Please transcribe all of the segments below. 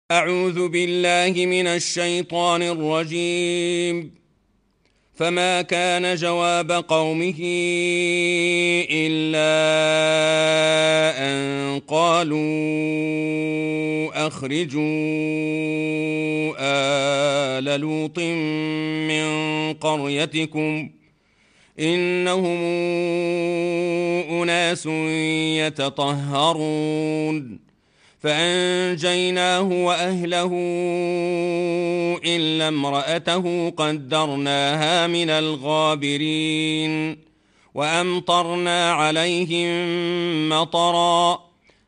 أعوذ بالله من الشيطان الرجيم. فما كان جواب قومه إلا أن قالوا أخرجوا آل لوط من قريتكم إنهم أناس يتطهرون. فأنجيناه وأهله إلا امرأته قدرناها من الغابرين. وأمطرنا عليهم مطرا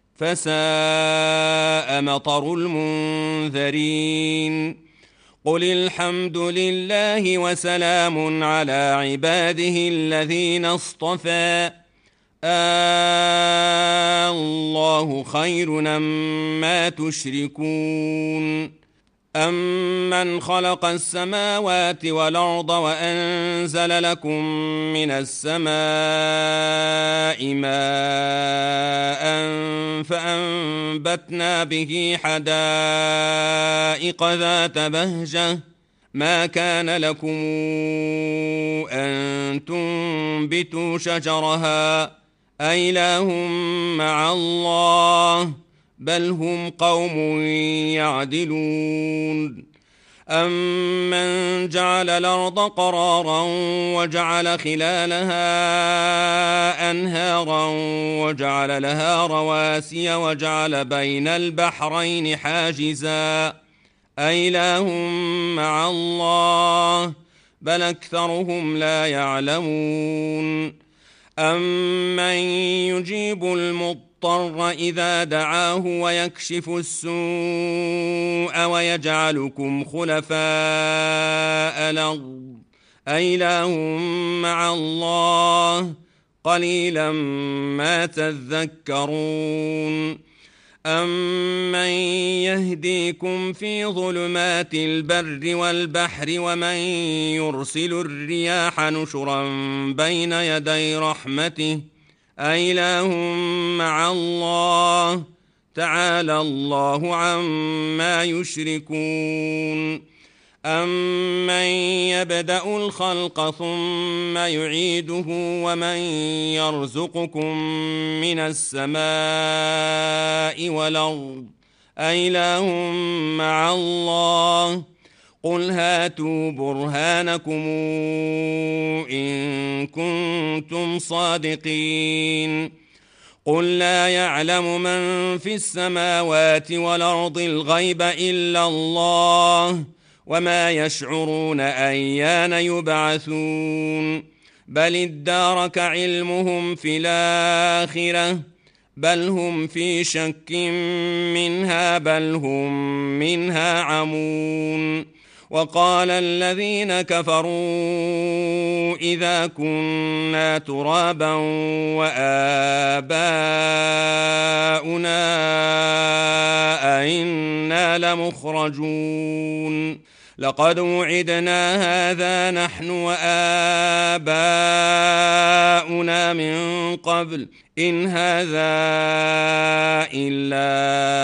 فساء مطر المنذرين. قل الحمد لله وسلام على عباده الذين اصطفى الله خير أمّا تشركون. أَمَّنْ خَلَقَ السَّمَاوَاتِ وَالْأَرْضَ وَأَنزَلَ لَكُم مِّنَ السَّمَاءِ مَاءً فَأَنبَتْنَا بِهِ حَدَائِقَ ذَاتَ بَهْجَةٍ ما كان لكم أن تنبتوا شجرها أإله مع الله بل هم قوم يعدلون. أمن جعل الأرض قرارا وجعل خلالها أنهارا وجعل لها رواسي وجعل بين البحرين حاجزا أإله مع الله بل أكثرهم لا يعلمون. أمن يجيب المضطر إذا دعاه ويكشف السوء ويجعلكم خلفاء الأرض أإله مع الله قليلا ما تذكرون. أَمَّن يهديكم في ظلمات البر والبحر ومن يرسل الرياح نشرا بين يدي رحمته أإله مع الله تعالى الله عما يشركون. أَمَّن يبدأ الخلق ثم يعيده ومن يرزقكم من السماء والأرض أإله مع الله قل هاتوا برهانكم إن كنتم صادقين. قل لا يعلم من في السماوات والأرض الغيب إلا الله وما يشعرون أيان يبعثون. بل ادارك علمهم في الآخرة بل هم في شك منها بل هم منها عمون. وقال الذين كفروا إذا كنا ترابا وآباؤنا أئنا لمخرجون. لقد وعدنا هذا نحن وآباؤنا من قبل إن هذا إلا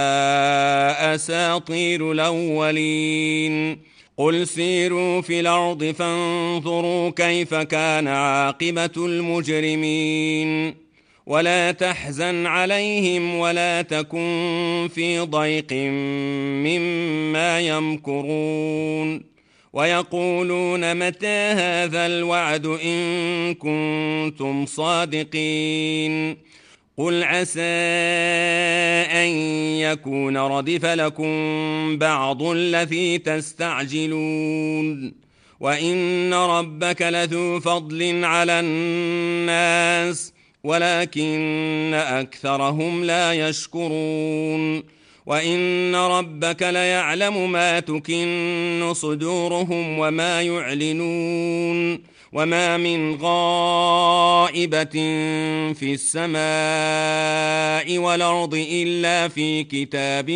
أساطير الأولين. قل سيروا في الأرض فانظروا كيف كان عاقبة المجرمين. ولا تحزن عليهم ولا تكن في ضيق مما يمكرون. ويقولون متى هذا الوعد إن كنتم صادقين. قل عسى أن يكون ردف لكم بعض الذي تستعجلون وإن ربك لذو فضل على الناس ولكن أكثرهم لا يشكرون. وإن ربك ليعلم ما تكن صدورهم وما يعلنون. وما من غائبة في السماء والأرض إلا في كتاب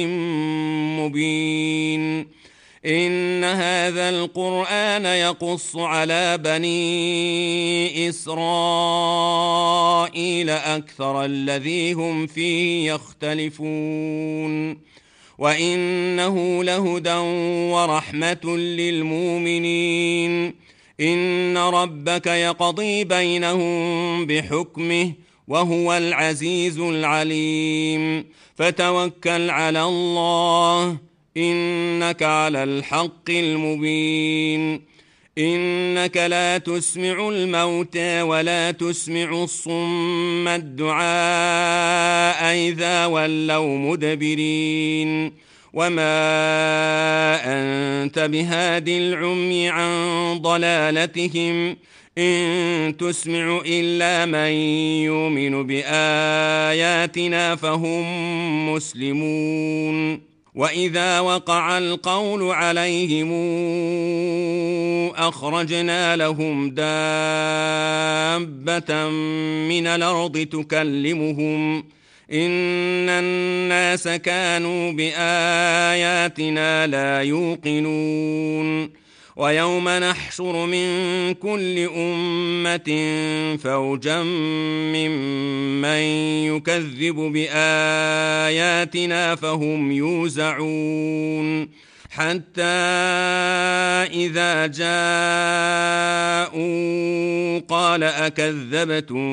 مبين. إن هذا القرآن يقص على بني إسرائيل أكثر الذي هم فيه يختلفون. وإنه لهدى ورحمة للمؤمنين. إن ربك يقضي بينهم بحكمه وهو العزيز العليم. فتوكل على الله إنك على الحق المبين. إنك لا تسمع الموتى ولا تسمع الصم الدعاء إذا ولوا مدبرين. وما أنت بهاد العمي عن ضلالتهم إن تسمع إلا من يؤمن بآياتنا فهم مسلمون. وإذا وقع القول عليهم أخرجنا لهم دابة من الأرض تكلمهم إن الناس كانوا بآياتنا لا يوقنون. ويوم نحشر من كل أمة فوجا ممن يكذب بآياتنا فهم يوزعون. حتى إذا جاءوا قال أكذبتم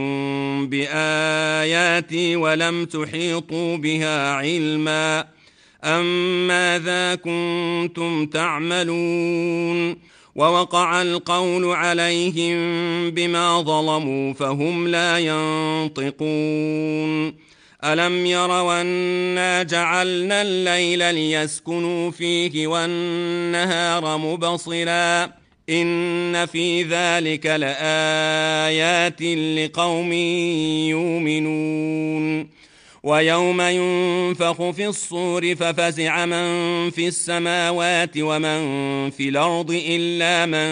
بآياتي ولم تحيطوا بها علما أم ماذا كنتم تعملون. ووقع القول عليهم بما ظلموا فهم لا ينطقون. ألم يروا أنا جعلنا الليل ليسكنوا فيه والنهار مبصرا إن في ذلك لآيات لقوم يؤمنون. ويوم ينفخ في الصور ففزع من في السماوات ومن في الأرض إلا من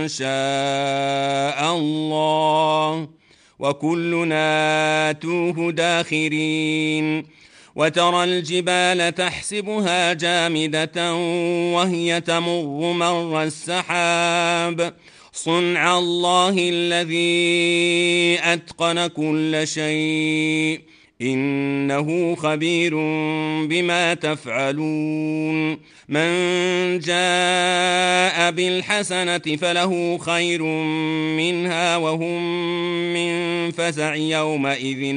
شاء الله وكلنا آتوه داخرين. وترى الجبال تحسبها جامدة وهي تمر مر السحاب صنع الله الذي أتقن كل شيء إنه خبير بما تفعلون. من جاء بالحسنة فله خير منها وهم من فزع يومئذ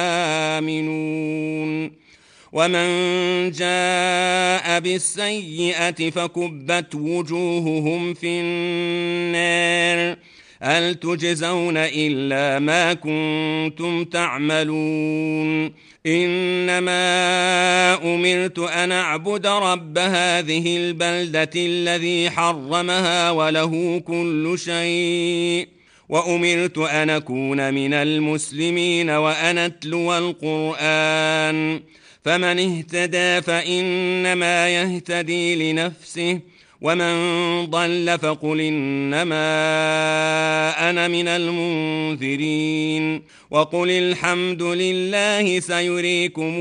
آمنون. ومن جاء بالسيئة فكبت وجوههم في النار هل تجزون إلا ما كنتم تعملون. إنما أمرت أن أعبد رب هذه البلدة الذي حرمها وله كل شيء وأمرت أن أكون من المسلمين وأن أتلو القرآن. فمن اهتدى فإنما يهتدي لنفسه ومن ضل فقل إنما أنا من المنذرين. وقل الحمد لله سيريكم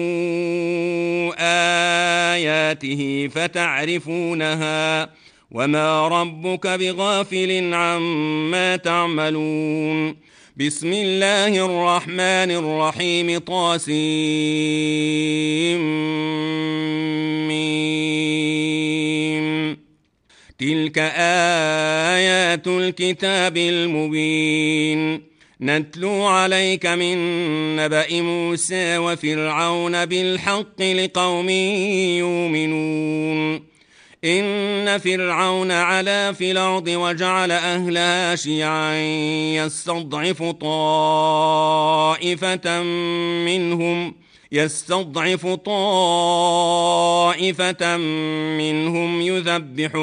آياته فتعرفونها وما ربك بغافل عما تعملون. بسم الله الرحمن الرحيم طاسيم. تلك آيات الكتاب المبين نتلو عليك من نبأ موسى وفرعون بالحق لقوم يؤمنون. إن فرعون علا في الأرض وجعل أهلها شيعا يستضعف طائفة منهم يذبح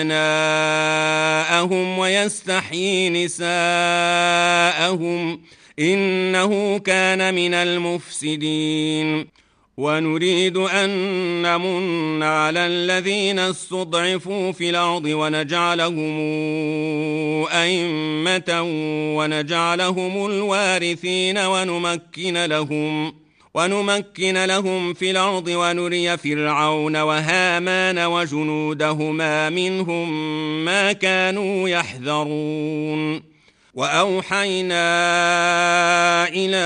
أبناءهم ويستحيي نساءهم إنه كان من المفسدين. ونريد أن نمن على الذين استضعفوا في الأرض ونجعلهم أئمة ونجعلهم الوارثين ونمكن لهم في الأرض ونري فرعون وهامان وجنودهما منهم ما كانوا يحذرون. وأوحينا إلى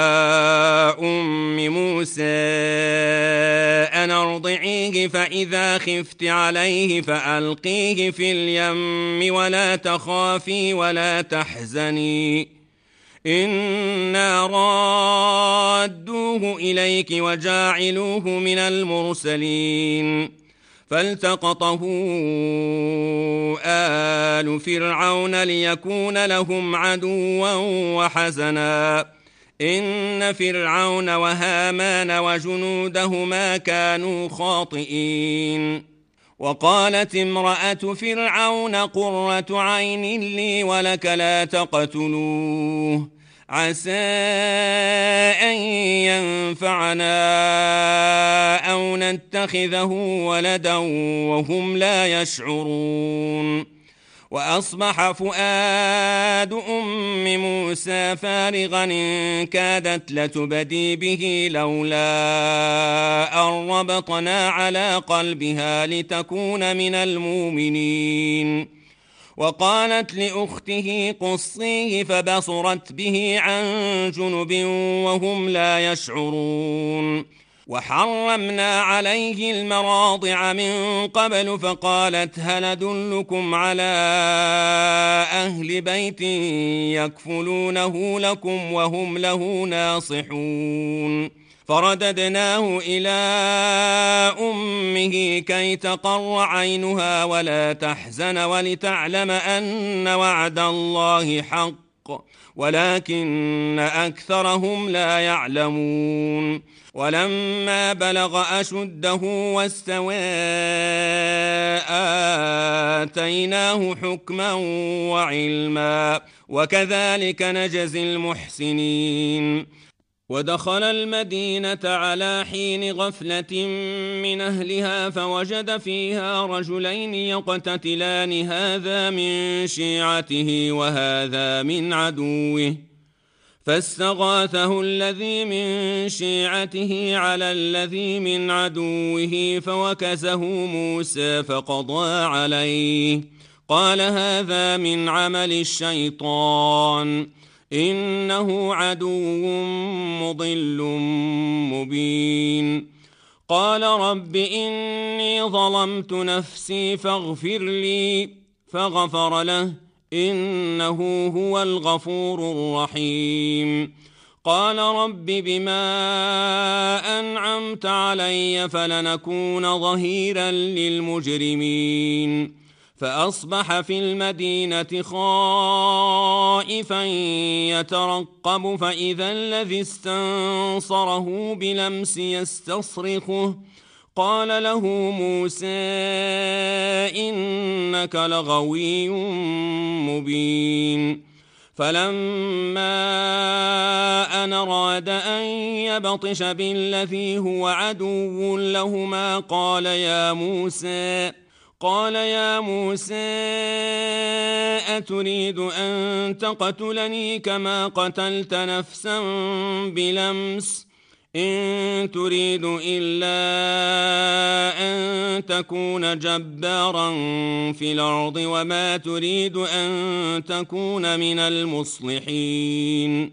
أم موسى أن أرضعيه فإذا خفت عليه فألقيه في اليم ولا تخافي ولا تحزني إنا رادوه إليك وجاعلوه من المرسلين فالتقطه آل فرعون ليكون لهم عدوا وحزنا إن فرعون وهامان وجنودهما كانوا خاطئين وقالت امرأة فرعون قرة عين لي ولك لا تقتلوه عسى أن ينفعنا أو نتخذه ولدا وهم لا يشعرون وأصبح فؤاد أم موسى فارغا إن كادت لتبدي به لولا أن ربطنا على قلبها لتكون من المؤمنين وقالت لأخته قصيه فبصرت به عن جنب وهم لا يشعرون وحرمنا عليه المراضع من قبل فقالت هل أدلكم على أهل بيت يكفلونه لكم وهم له ناصحون فرددناه إلى أمه كي تقر عينها ولا تحزن ولتعلم أن وعد الله حق ولكن أكثرهم لا يعلمون ولما بلغ أشده واستوى آتيناه حكما وعلما وكذلك نجزي المحسنين ودخل المدينة على حين غفلة من أهلها فوجد فيها رجلين يقتتلان هذا من شيعته وهذا من عدوه فاستغاثه الذي من شيعته على الذي من عدوه فوكزه موسى فقضى عليه قال هذا من عمل الشيطان إنه عدو مضل مبين قال رب إني ظلمت نفسي فاغفر لي فغفر له إنه هو الغفور الرحيم قال رب بما أنعمت علي فلنكون ظهيرا للمجرمين فأصبح في المدينة خائفا يترقب فإذا الذي استنصره بلمس يستصرخه قال له موسى إنك لغوي مبين فلما أن أراد أن يبطش بالذي هو عدو لهما قال يا موسى أتريد أن تقتلني كما قتلت نفسا بلمس إن تريد إلا أن تكون جبارا في الأرض وما تريد أن تكون من المصلحين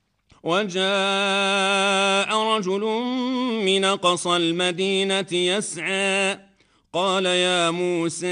وجاء رجل من أقصى المدينة يسعى قال يا موسى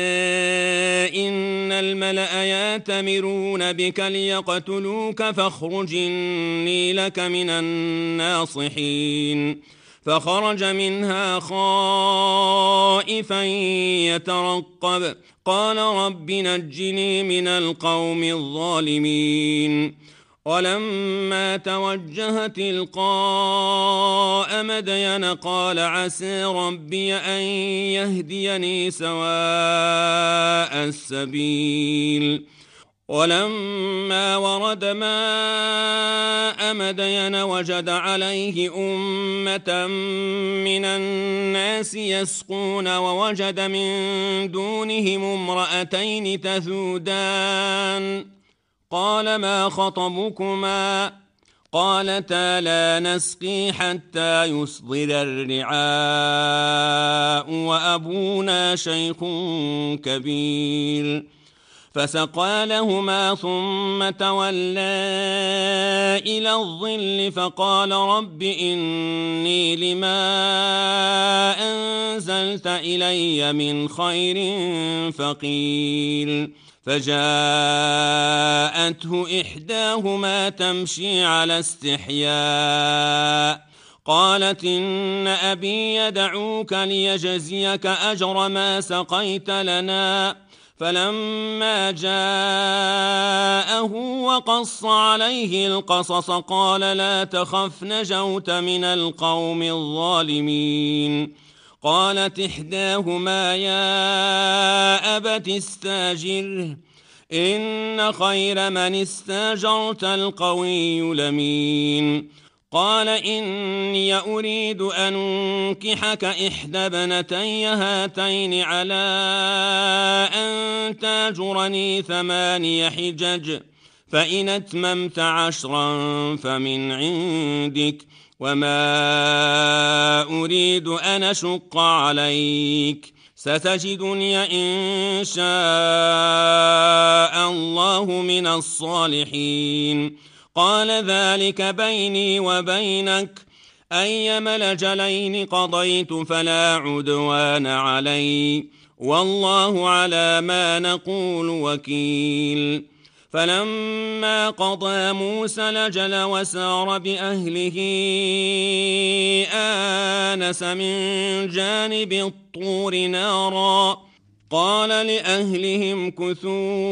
إن الملأ يأتمرون بك ليقتلوك فاخرج إني لك من الناصحين فخرج منها خائفا يترقب قال رب نجني من القوم الظالمين ولما توجه تلقاء مدين قال عسى ربي أن يهديني سواء السبيل ولما ورد ماء مدين وجد عليه أمة من الناس يسقون ووجد من دونهم امرأتين تذودان قال ما خطبكما قالتا لا نسقي حتى يصدر الرعاء وأبونا شيخ كبير فسقى لهما ثم تولى إلى الظل فقال رب إني لما أنزلت إلي من خير فقير. فجاءته إحداهما تمشي على استحياء قالت إن أبي يدعوك ليجزيك أجر ما سقيت لنا. فلما جاءه وقص عليه القصص قال لا تخف نجوت من القوم الظالمين. قالت إحداهما يا أبت استاجره إن خير من استاجرت القوي الأمين. قال إني أريد أن أنكحك إحدى ابنتي هاتين على أن تاجرني 8 حجج فإن أتممت 10 فمن عندك وما أريد أن أشق عليك ستجدني إن شاء الله من الصالحين. قال ذلك بيني وبينك أيما الأجلين قضيت فلا عدوان علي والله على ما نقول وكيل. فلما قضى موسى الأجل وسار بأهله آنس من جانب الطور نارا قال لأهلهم كثوا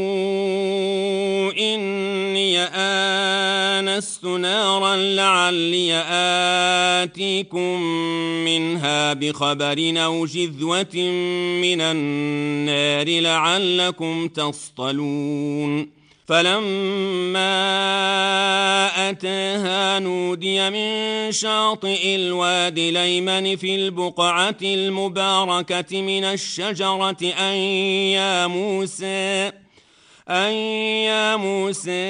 إني آنست نارا لعلي آتيكم منها بخبر أو جذوة من النار لعلكم تصطلون. فلما أتاها نودي من شاطئ الوادي الأيمن في البقعة المباركة من الشجرة أن يا موسى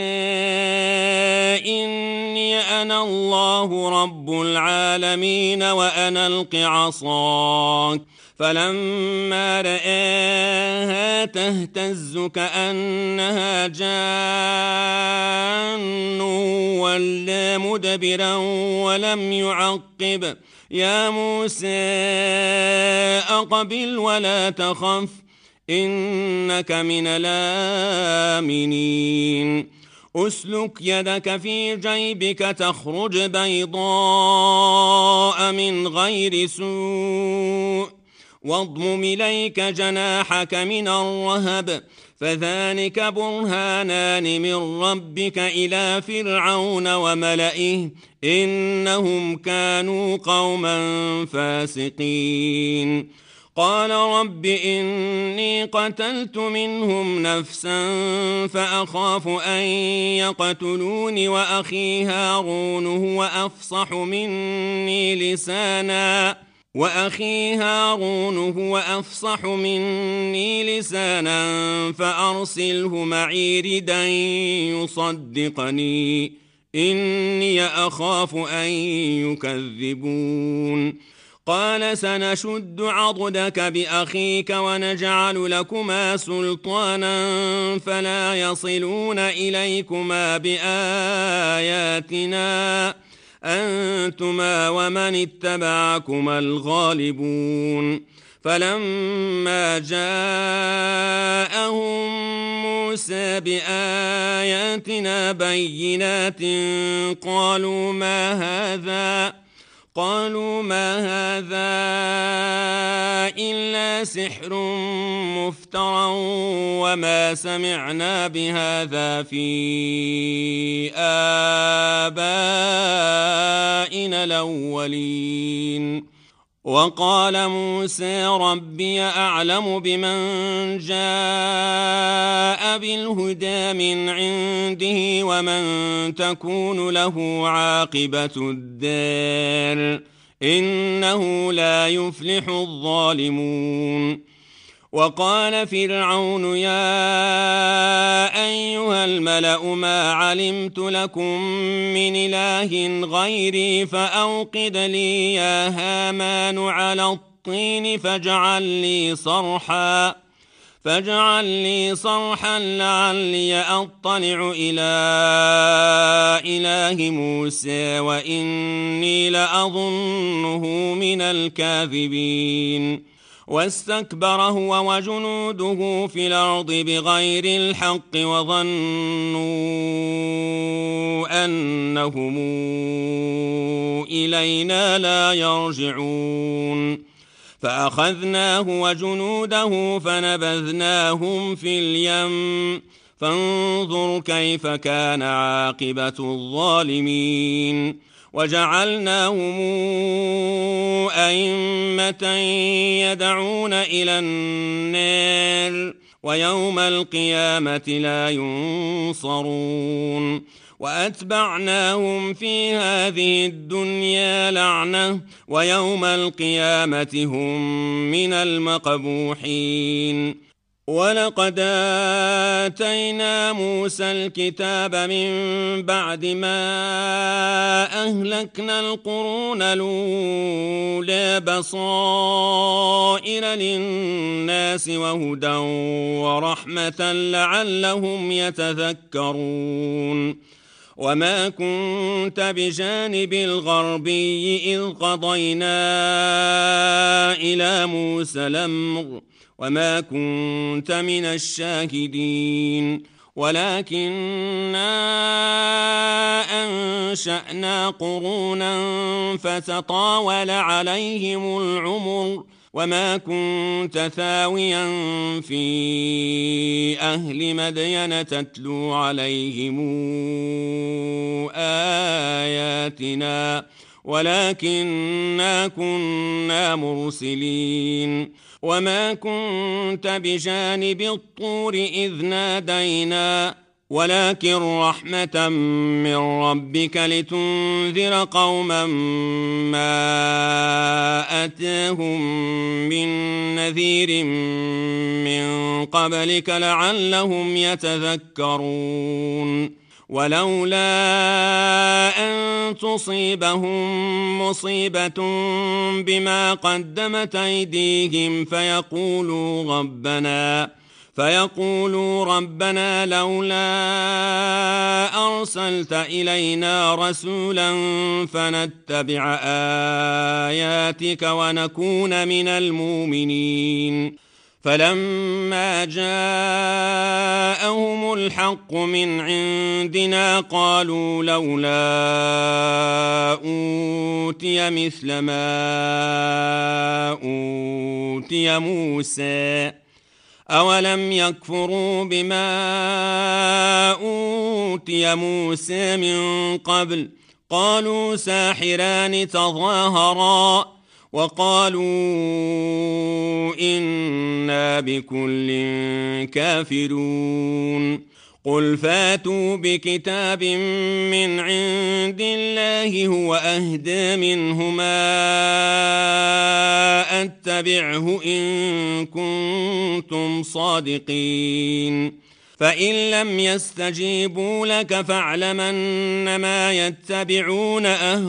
إني أنا الله رب العالمين وأن ألق عصاك. فلما رآها تهتز كأنها جان ولى مدبرا ولم يعقب. يا موسى أقبل ولا تخف إنك من الآمنين. أسلك يدك في جيبك تخرج بيضاء من غير سوء واضمم إليك جناحك من الرهب فذلك برهانان من ربك إلى فرعون وملئه إنهم كانوا قوما فاسقين. قال رب إني قتلت منهم نفسا فأخاف أن يقتلوني وأخي هارون هو أفصح مني لسانا فأرسله معي ردا يصدقني إني أخاف أن يكذبون. قال سنشد عضدك بأخيك ونجعل لكما سلطانا فلا يصلون إليكما بآياتنا أنتما ومن اتبعكما الغالبون. فلما جاءهم موسى بآياتنا بينات قالوا ما هذا إلا سحر مفترى وما سمعنا بهذا في آبائنا الأولين. وقال موسى ربي أعلم بمن جاء بالهدى من عنده ومن تكون له عاقبة الدار إنه لا يفلح الظالمون. وقال فرعون يا أيها الملأ ما علمت لكم من إله غيري فأوقد لي يا هامان على الطين فاجعل لي صرحا لعلي أطلع إلى إله موسى وإني لأظنه من الكاذبين واستكبر هو وجنوده في الأرض بغير الحق وظنوا أنهم إلينا لا يرجعون فأخذناه وجنوده فنبذناهم في اليم فانظر كيف كان عاقبة الظالمين وجعلناهم أئمة يدعون إلى النار ويوم القيامة لا ينصرون وأتبعناهم في هذه الدنيا لعنة ويوم القيامة هم من المقبوحين ولقد آتينا موسى الكتاب من بعد ما أهلكنا القرون الأولى بصائر للناس وهدى ورحمة لعلهم يتذكرون وما كنت بجانب الغربي إذ قضينا إلى موسى الأمر وما كنت من الشاهدين ولكننا أنشأنا قرونا فتطاول عليهم العمر وما كنت ثاويا في أهل مدين تتلو عليهم آياتنا ولكننا كنا مرسلين وما كنت بجانب الطور إذ نادينا ولكن رحمة من ربك لتنذر قوما ما أتاهم من نذير من قبلك لعلهم يتذكرون ولولا أن تصيبهم مصيبة بما قدمت أيديهم فيقولوا ربنا لولا أرسلت إلينا رسولا فنتبع آياتك ونكون من المؤمنين فلما جاءهم الحق من عندنا قالوا لولا أوتي مثل ما أوتي موسى أولم يكفروا بما أوتي موسى من قبل قالوا ساحران تظاهرا وقالوا إنا بكل كافرون قل فاتوا بكتاب من عند الله هو أهدى منهما أتبعه إن كنتم صادقين فإن لم يستجيبوا لك فاعلم أنما يتبعون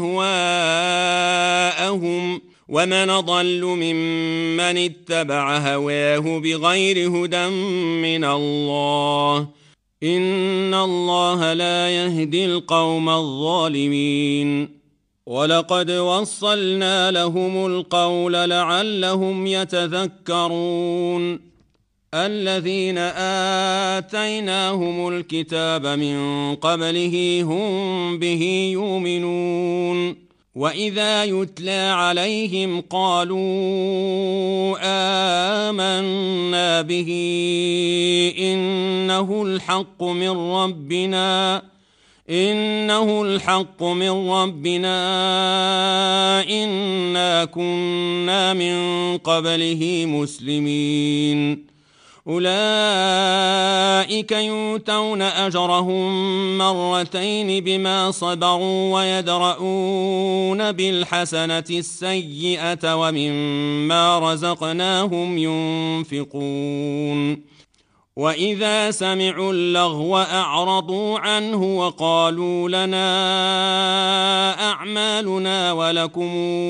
أهواءهم ومن ضل ممن اتبع هواه بغير هدى من الله إن الله لا يهدي القوم الظالمين ولقد وصلنا لهم القول لعلهم يتذكرون الذين آتيناهم الكتاب من قبله هم به يؤمنون وإذا يتلى عليهم قالوا آمنا به إنه الحق من ربنا إنا كنا من قبله مسلمين أولئك يؤتون أجرهم مرتين بما صبروا ويدرؤون بالحسنة السيئة ومما رزقناهم ينفقون وإذا سمعوا اللغو أعرضوا عنه وقالوا لنا أعمالنا ولكم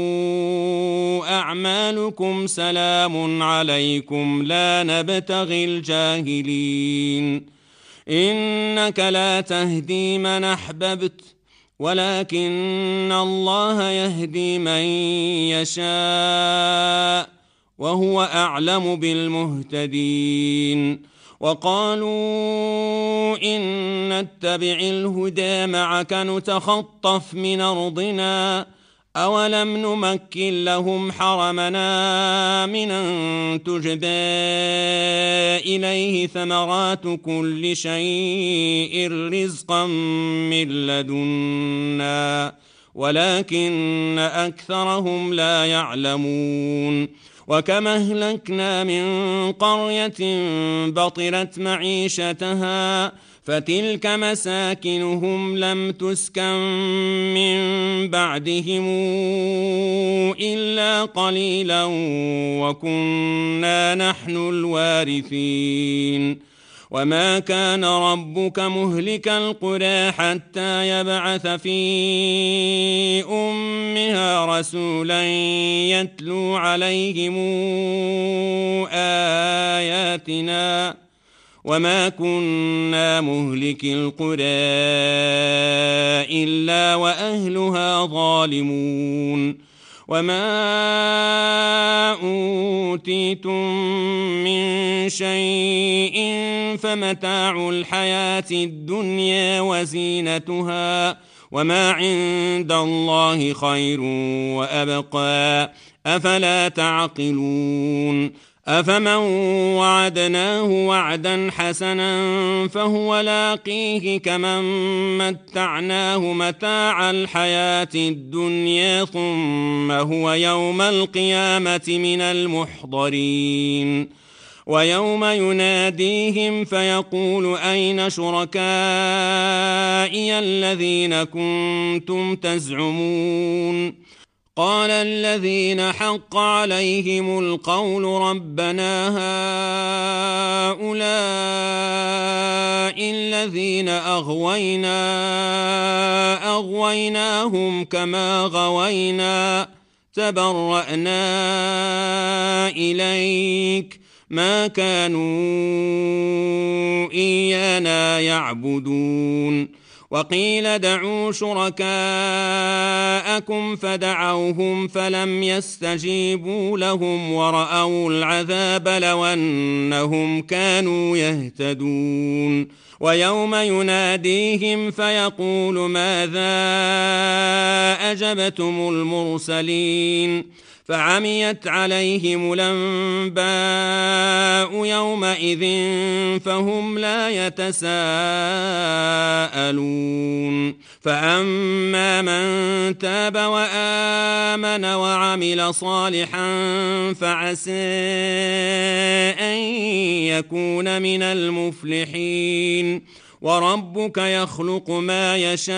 أعمالكم سلام عليكم لا نبتغي الجاهلين إنك لا تهدي من أحببت ولكن الله يهدي من يشاء وهو أعلم بالمهتدين وقالوا إن نتبع الهدى معك نتخطف من أرضنا أولم نمكن لهم حرمنا من أن تجبى إليه ثمرات كل شيء رزقا من لدنا ولكن أكثرهم لا يعلمون وكم أهلكنا من قرية بطرت معيشتها فتلك مساكنهم لم تسكن من بعدهم إلا قليلا وكنا نحن الوارثين وما كان ربك مهلك القرى حتى يبعث في أمها رسولا يتلو عليهم آياتنا وما كنا مهلك القرى إلا وأهلها ظالمون وما أوتيتم من شيء فمتاع الحياة الدنيا وزينتها وما عند الله خير وأبقى أفلا تعقلون أفمن وعدناه وعدا حسنا فهو لاقيه كمن متعناه متاع الحياة الدنيا ثم هو يوم القيامة من المحضرين ويوم يناديهم فيقول أين شركائي الذين كنتم تزعمون قال الذين حق عليهم القول ربنا هؤلاء الذين أغويناهم كما غوينا تبرأنا إليك ما كانوا إيانا يعبدون وقيل دعوا شركاءكم فدعوهم فلم يستجيبوا لهم ورأوا العذاب لو أنهم كانوا يهتدون ويوم يناديهم فيقول ماذا أجبتم المرسلين فعميت عليهم الأنباء يومئذ فهم لا يتساءلون فأما من تاب وآمن وعمل صالحا فعسى أن يكون من المفلحين وربك يخلق ما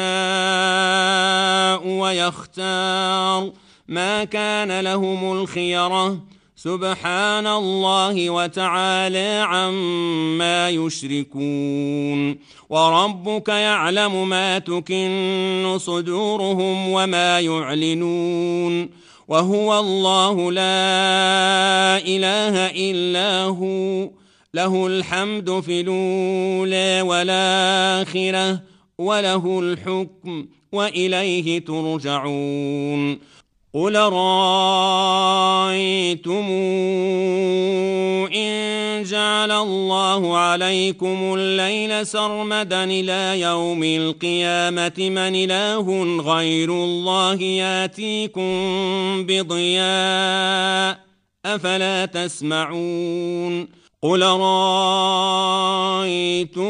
يشاء ويختار ما كان لهم الخيرة سبحان الله وتعالى عما يشركون وربك يعلم ما تكن صدورهم وما يعلنون وهو الله لا إله إلا هو له الحمد في الأولى والآخرة وله الحكم وإليه ترجعون قل رأيتم إن جعل الله عليكم الليل سرمدا إلى يوم القيامة من إله غير الله ياتيكم بضياء أفلا تسمعون قل رأيتم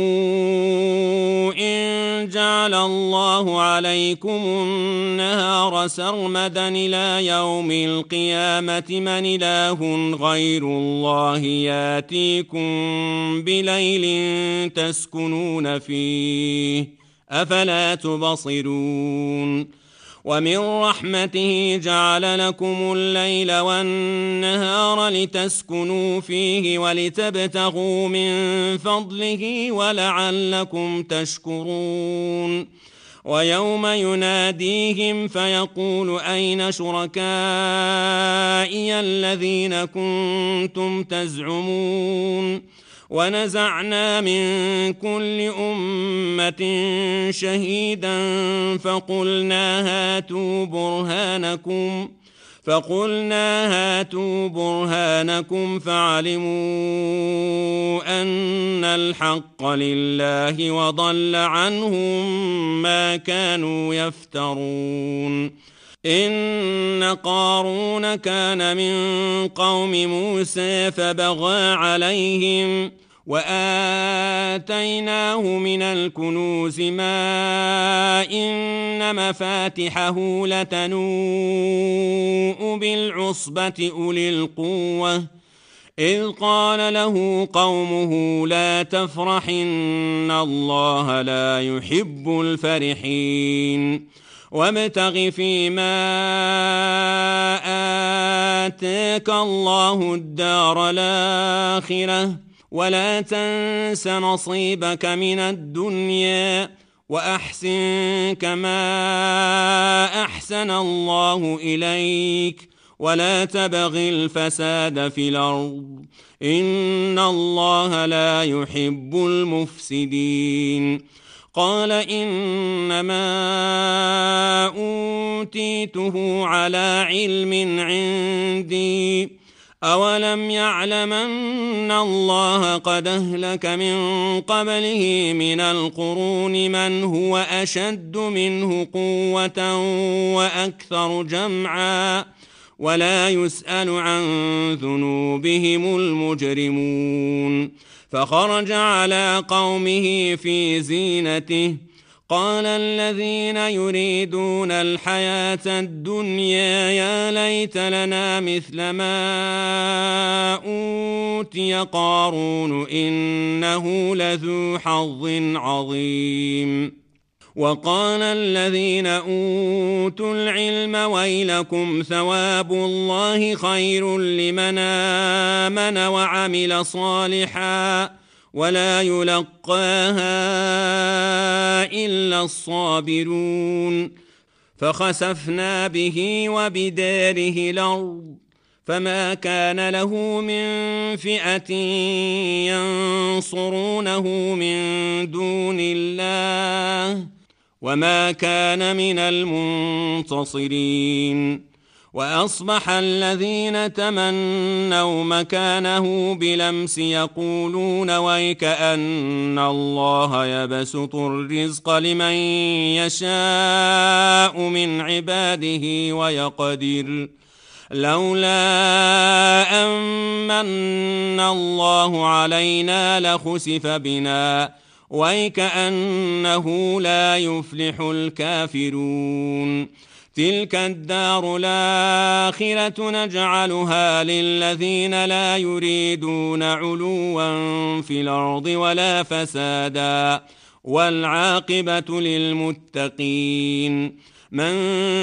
إن جعل الله عليكم النهار سرمدا إلى يوم القيامة من إله غير الله ياتيكم بليل تسكنون فيه أفلا تبصرون ومن رحمته جعل لكم الليل والنهار لتسكنوا فيه ولتبتغوا من فضله ولعلكم تشكرون ويوم يناديهم فيقول أين شركائي الذين كنتم تزعمون ونزعنا من كل أمة شهيدا فقلنا هاتوا برهانكم فعلموا أن الحق لله وضل عنهم ما كانوا يفترون إن قارون كان من قوم موسى فبغى عليهم وآتيناه من الكنوز ما إن مفاتحه لتنوء بالعصبة أولي القوة إذ قال له قومه لا تفرح إن الله لا يحب الفرحين وابتغ فيما آتاك الله الدار الآخرة ولا تنس نصيبك من الدنيا وأحسن كما أحسن الله إليك ولا تبغ الفساد في الأرض إن الله لا يحب المفسدين قال إنما أوتيته على علم عندي أولم يعلم أن الله قد أهلك من قبله من القرون من هو أشد منه قوة وأكثر جمعا ولا يسأل عن ذنوبهم المجرمون فخرج على قومه في زينته قال الذين يريدون الحياة الدنيا يا ليت لنا مثل ما أوتي قارون إنه لذو حظ عظيم وقال الذين أوتوا العلم ويلكم ثواب الله خير لمن آمن وعمل صالحا ولا يلقاها إلا الصابرون فخسفنا به وبداره الأرض فما كان له من فئة ينصرونه من دون الله وما كان من المنتصرين وأصبح الذين تمنوا مكانه بلمس يقولون ويكأن الله يبسط الرزق لمن يشاء من عباده ويقدر لولا أمن الله علينا لخسف بنا ويكأنه لا يفلح الكافرون تلك الدار الآخرة نجعلها للذين لا يريدون علوا في الأرض ولا فسادا والعاقبة للمتقين من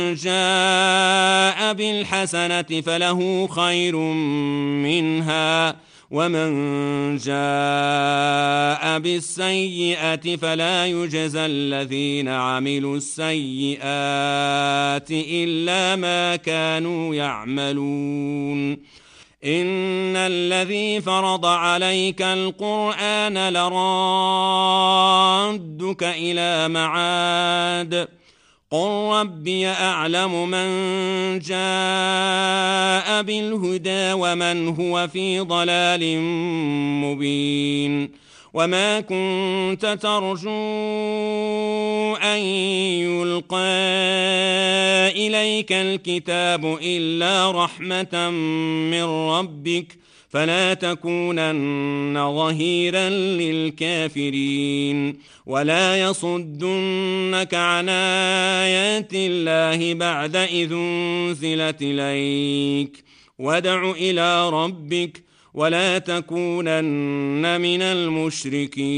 جاء بالحسنة فله خير منها ومن جاء بالسيئة فلا يجزى الذين عملوا السيئات إلا ما كانوا يعملون إن الذي فرض عليك القرآن لرادك إلى معاد قل ربي أعلم من جاء بالهدى ومن هو في ضلال مبين وما كنت ترجو أن يلقى إليك الكتاب إلا رحمة من ربك فلا تكونن ظهيرا للكافرين ولا يصدنك عن آيات الله بعد إذ أنزلت إليك وادع إلى ربك ولا تكونن من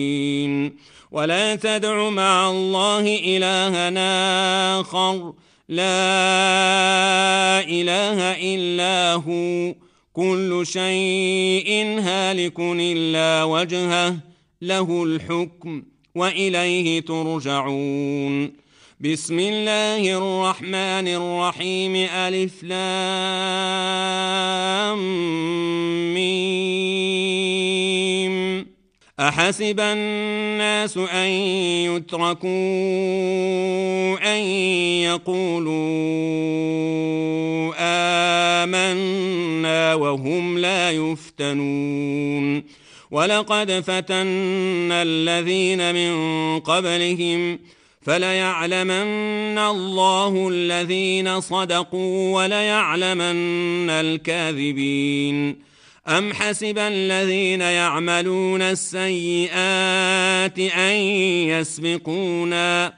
المشركين ولا تدع مع الله إلها آخر لا إله إلا هو كل شيء هالك إلا وجهه له الحكم وإليه ترجعون. بسم الله الرحمن الرحيم. ألف لام ميم. أحسب الناس أن يتركوا أن يقولوا آمنا وهم لا يفتنون. ولقد فتنا الذين من قبلهم فليعلمن الله الذين صدقوا وليعلمن الكاذبين. أم حسب الذين يعملون السيئات أن يسبقونا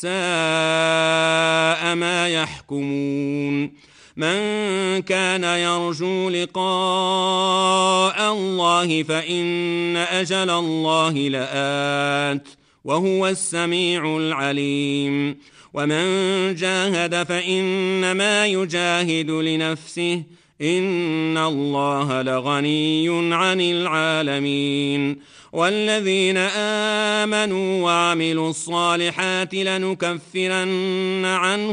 ساء ما يحكمون. من كان يرجو لقاء الله فإن أجل الله لآت وهو السميع العليم. ومن جاهد فإنما يجاهد لنفسه إن الله لغني عن العالمين. والذين آمنوا وعملوا الصالحات لنكفرن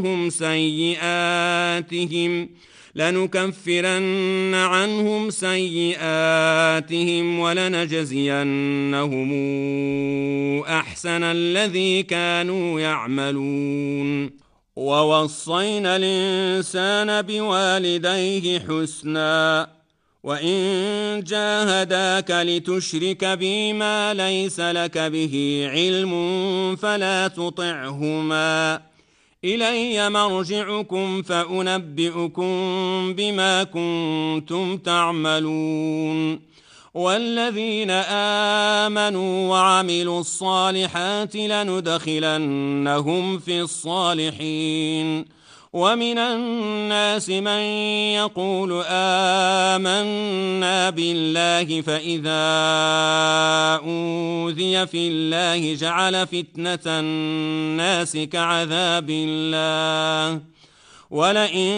عنهم سيئاتهم ولنجزينهم أحسن الذي كانوا يعملون. ووصينا الإنسان بوالديه حسنا وإن جاهداك لتشرك بي ما ليس لك به علم فلا تطعهما إلي مرجعكم فأنبئكم بما كنتم تعملون. والذين آمنوا وعملوا الصالحات لندخلنهم في الصالحين. ومن الناس من يقول آمنا بالله فإذا أوذي في الله جعل فتنة الناس كعذاب الله ولئن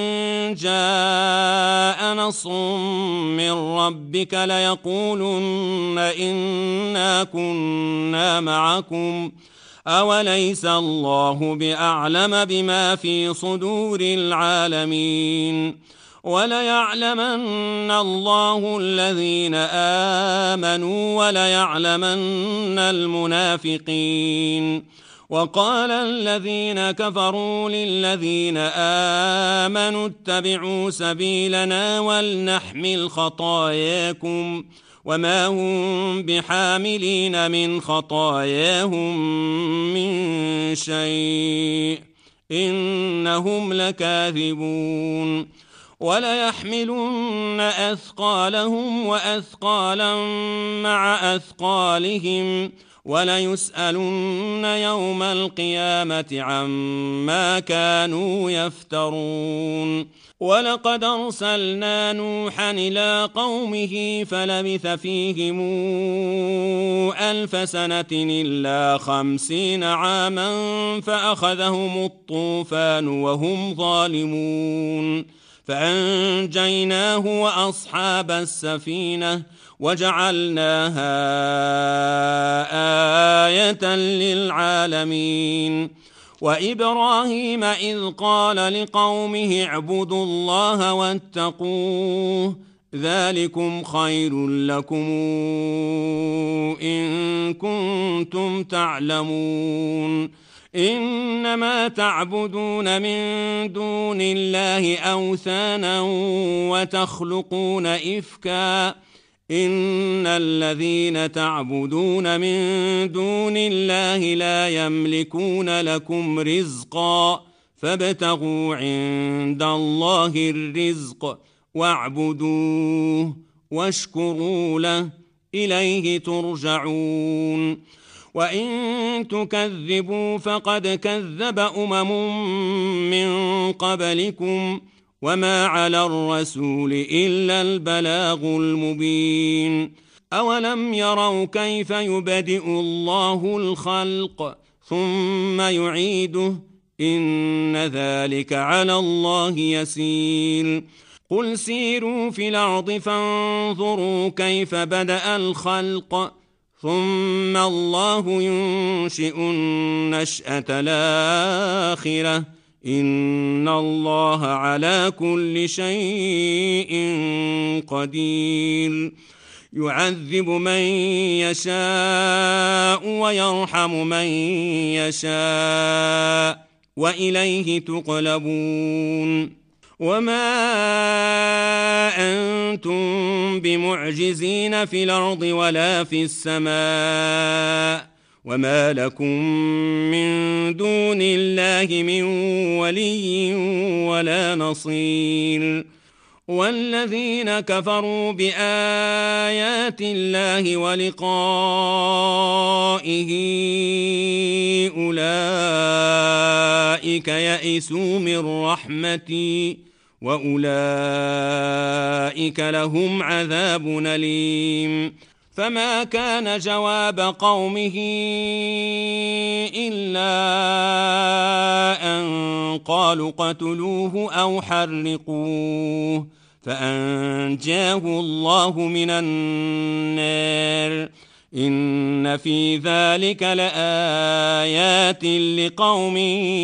جاء نصر من ربك ليقولن إنا كنا معكم أوليس الله بأعلم بما في صدور العالمين. وليعلمن الله الذين آمنوا وليعلمن المنافقين. وقال الذين كفروا للذين آمنوا اتبعوا سبيلنا ولنحمل خطاياكم وما هم بحاملين من خطاياهم من شيء إنهم لكاذبون. وليحملن أثقالهم وأثقالا مع أثقالهم وليسألن يوم القيامة عما كانوا يفترون. ولقد أرسلنا نوحا إلى قومه فلبث فيهم 1000 سنة إلا 50 عاما فأخذهم الطوفان وهم ظالمون فأنجيناه وأصحاب السفينة وجعلناها آية للعالمين. وإبراهيم إذ قال لقومه اعبدوا الله واتقوه ذلكم خير لكم إن كنتم تعلمون. إنما تعبدون من دون الله أوثانا وتخلقون إفكا إن الذين تعبدون من دون الله لا يملكون لكم رزقا فابتغوا عند الله الرزق واعبدوه واشكروا له إليه ترجعون. وإن تكذبوا فقد كذب من قبلكم وما على الرسول إلا البلاغ المبين. أولم يروا كيف يبدئ الله الخلق ثم يعيده إن ذلك على الله يسير قل سيروا في الأرض فانظروا كيف بدأ الخلق ثم الله ينشئ النشأة الآخرة إن الله على كل شيء قدير يعذب من يشاء ويرحم من يشاء وإليه تقلبون وما أنتم بمعجزين في الأرض ولا في السماء وما لكم من دون الله من ولي ولا نصير والذين كفروا بآيات الله ولقائه أولئك يئسوا من رحمتي وأولئك لهم عذاب أليم فما كان جواب قومه إلا أن قالوا قتلوه أو حرقوه فأنجاه الله من النار إن في ذلك لآيات لقوم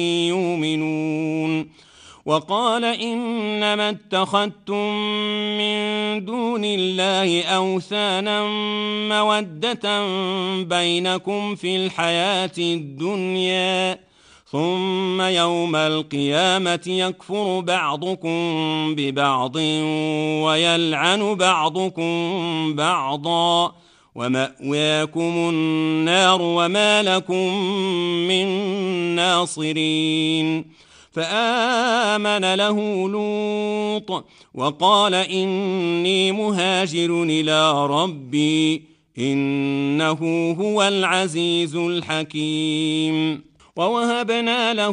يؤمنون وقال إنما اتخذتم من دون الله أوثانا مودة بينكم في الحياة الدنيا ثم يوم القيامة يكفر بعضكم ببعض ويلعن بعضكم بعضا ومأواكم النار وما لكم من ناصرين فآمن له لوط وقال إني مهاجر إلى ربي إنه هو العزيز الحكيم ووهبنا له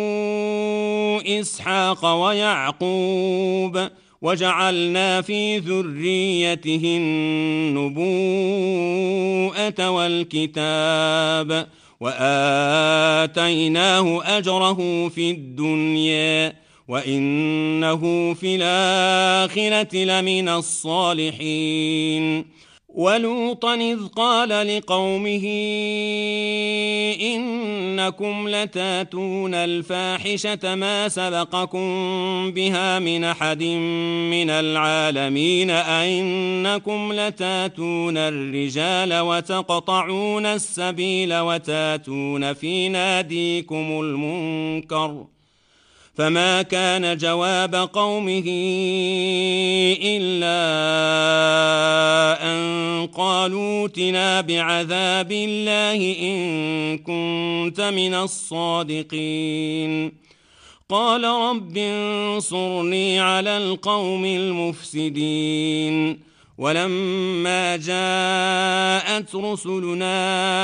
إسحاق ويعقوب وجعلنا في ذريته النبوءة والكتاب وآتيناه أجره في الدنيا وإنه في الآخرة لمن الصالحين ولوطا إذ قال لقومه إنكم لتاتون الفاحشة ما سبقكم بها من أحد من العالمين أئنكم لتاتون الرجال وتقطعون السبيل وتاتون في ناديكم المنكر فما كان جواب قومه إلا أن قالوا ائتنا بعذاب الله إن كنت من الصادقين قال رب انصرني على القوم المفسدين ولما جاءت رسلنا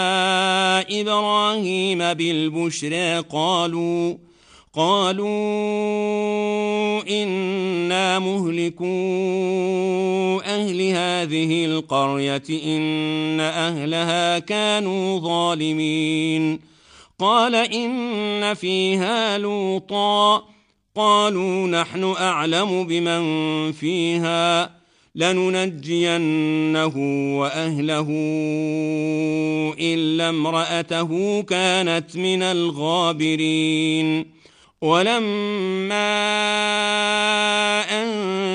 إبراهيم بالبشرى قالوا إنا مهلكو أهل هذه القرية إن أهلها كانوا ظالمين قال إن فيها لوطا قالوا نحن أعلم بمن فيها لننجينه وأهله إلا امرأته كانت من الغابرين ولما أن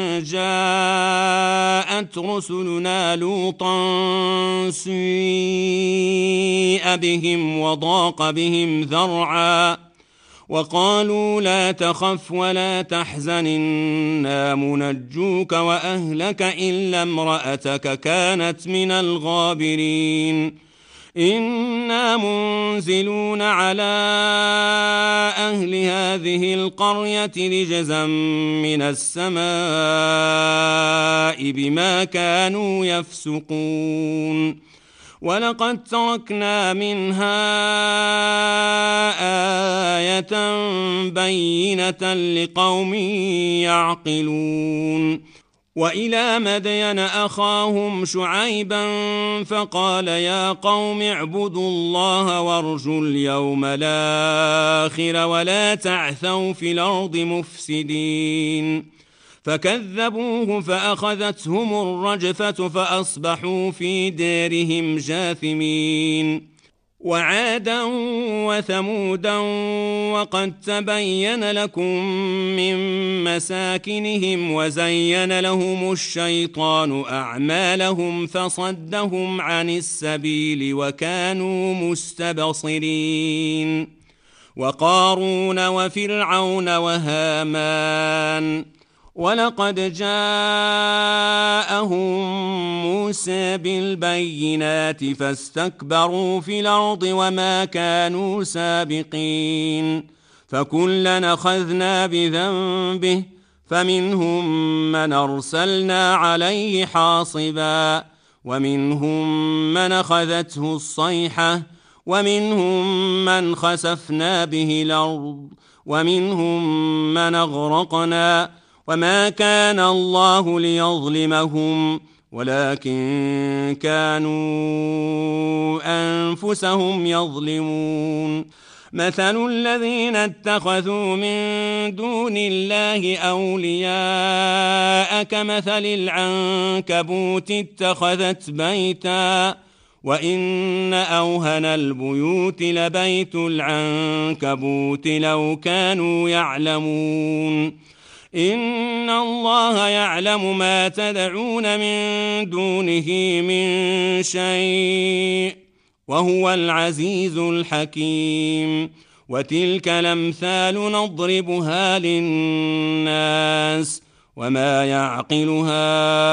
جاءت رسلنا لوطا سيء بهم وضاق بهم ذرعا وقالوا لا تخف ولا تحزن إنا منجوك وأهلك إلا امرأتك كانت من الغابرين إنا منزلون على أهل هذه القرية رجزا من السماء بما كانوا يفسقون ولقد تركنا منها آية بينة لقوم يعقلون وإلى مدين أخاهم شعيبا فقال يا قوم اعبدوا الله وارجوا اليوم الآخر ولا تعثوا في الأرض مفسدين فكذبوه فأخذتهم الرجفة فأصبحوا في دارهم جاثمين وعادا وثمودا وقد تبين لكم من مساكنهم وزين لهم الشيطان أعمالهم فصدهم عن السبيل وكانوا مستبصرين وقارون وفرعون وهامان ولقد جاءهم موسى بالبينات فاستكبروا في الأرض وما كانوا سابقين فكلا أخذنا بذنبه فمنهم من أرسلنا عليه حاصبا ومنهم من أخذته الصيحة ومنهم من خسفنا به الأرض ومنهم من أغرقنا وما كان الله ليظلمهم ولكن كانوا أنفسهم يظلمون مثل الذين اتخذوا من دون الله أولياء كمثل العنكبوت اتخذت بيتا وإن أوهن البيوت لبيت العنكبوت لو كانوا يعلمون إن الله يعلم ما تدعون من دونه من شيء وهو العزيز الحكيم وتلك الأمثال نضربها للناس وما يعقلها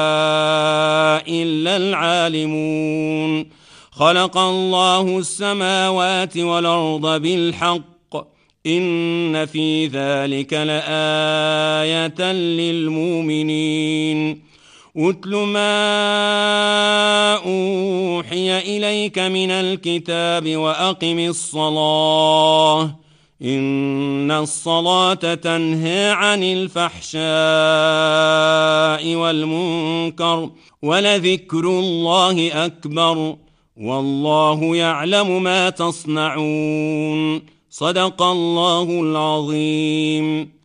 إلا العالمون خلق الله السماوات والأرض بالحق إن في ذلك لآية للمؤمنين أتل ما أوحي إليك من الكتاب وأقم الصلاة إن الصلاة تنهى عن الفحشاء والمنكر ولذكر الله أكبر والله يعلم ما تصنعون صدق الله العظيم.